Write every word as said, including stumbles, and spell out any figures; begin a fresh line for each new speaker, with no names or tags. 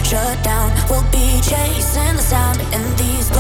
shut down. We'll be chasing the sound in these